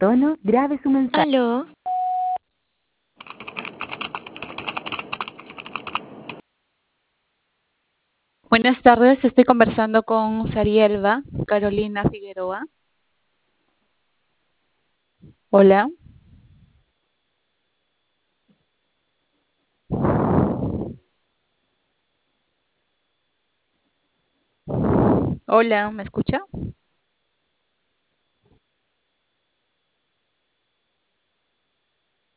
tono, grabe su mensaje. Aló, Buenas tardes, estoy conversando con Sarielva Carolina Figueroa. Hola, hola, ¿me escucha?